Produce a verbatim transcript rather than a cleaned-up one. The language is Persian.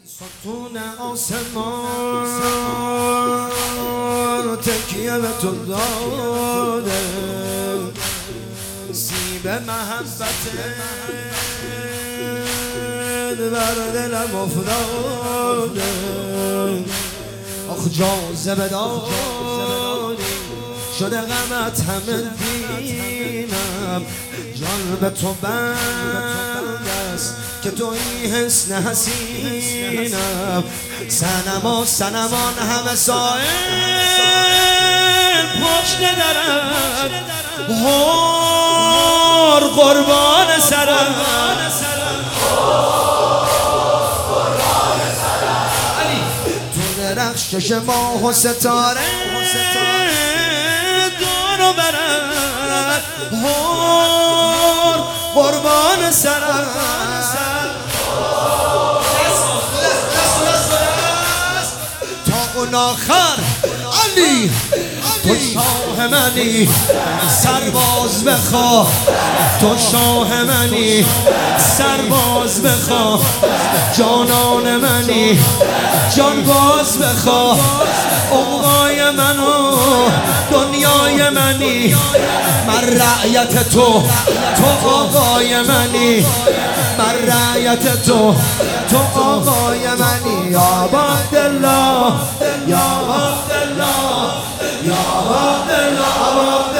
ستون آسمان تکیه به تو داده، سیب محبت بر دلم افتاده. آخ جاذبه داری شده غمت همه دینم، جان به تو بند است که تو این حسن حسینم. صنما صنمان همه سایل پشت درت، هر قربان سرم، تو درخشش ماه و ستاره دور برد، هر قربان سرم. تا اون آخر علی تو شاه منی، سرباز بخواه تو شاه منی، سرباز بخواه جانان منی، جان باز بخواه عقای منو دنیای منی. من رعیت تو تو آقای منی، من رعیت تو تو آقای منی. یا عبدالله یا عبدالله یا عبدالله.